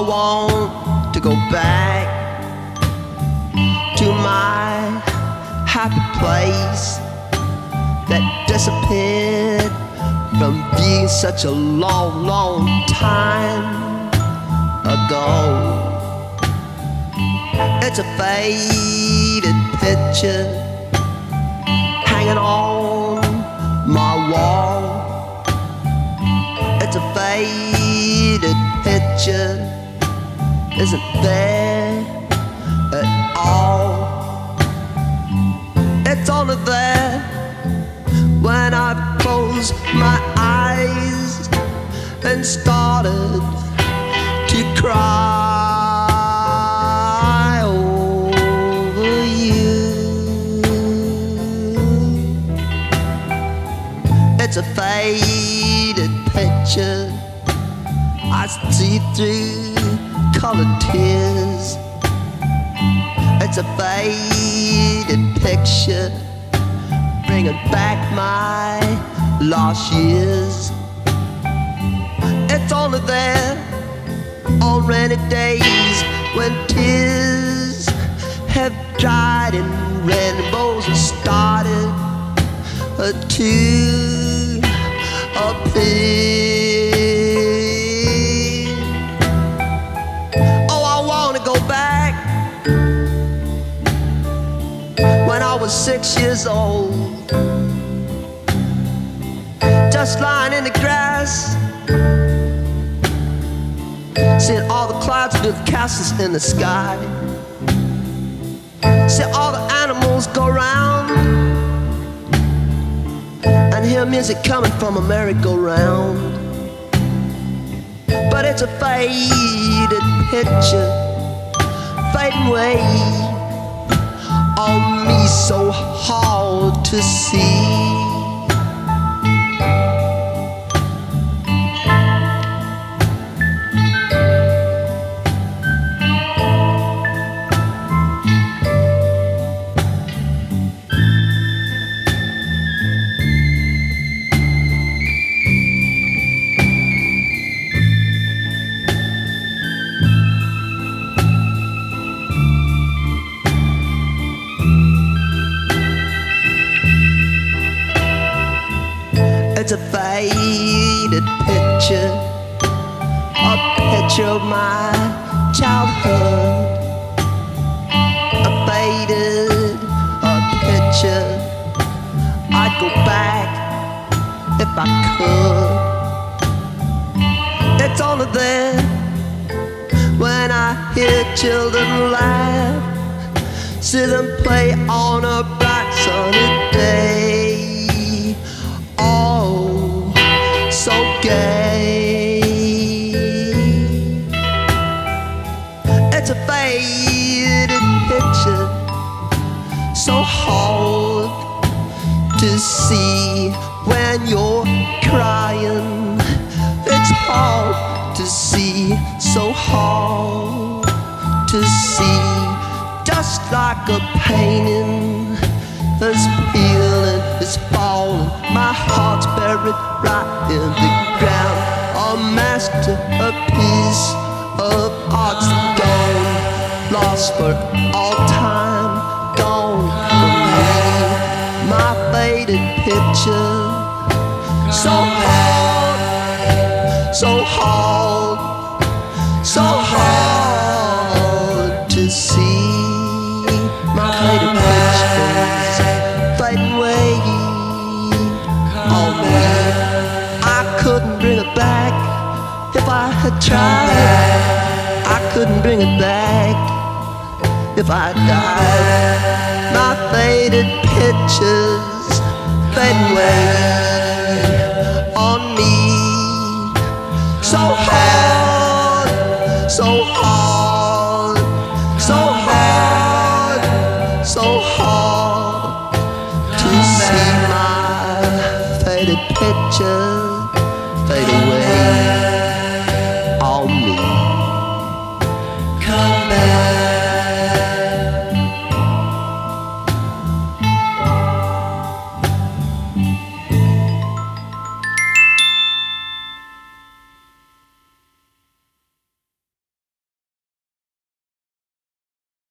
want to go back to my happy place that disappeared from view such a long, long time ago. It's a faded picture hanging on my wall. It's a faded picture, isn't there at all. It's only there when I closed my eyes and started to cry over you. It's a faded picture, I see through colored tears. It's a faded picture, bringing back my lost years. It's only there on rainy days when tears have dried and rainbows have started to appear. Oh, I want to go back when I was 6 years old, just lying in the grass, seeing all the clouds build castles in the sky, see all the animals go round, and hear music coming from a merry-go-round. But it's a faded picture, fading away on me, so hard to see. It's a faded picture, a picture of my childhood. A faded picture, I'd go back if I could. It's only there when I hear children laugh, see them play on a bright sunny day. Oh, so gay. It's a faded picture, so hard to see when you're crying. It's hard to see, so hard to see. Just like a painting that's peeling, it's falling, my heart's buried right in the ground. A masterpiece of art's gone, lost for all time, gone from me. My faded picture, so hard, so hard, so hard to see. My faded pictures fading away on me. I couldn't bring it back if I had tried. I couldn't bring it back if I died. My faded pictures fading away on me. So hard, so hard, so hard, so hard to see my faded picture fade away on me. Come back.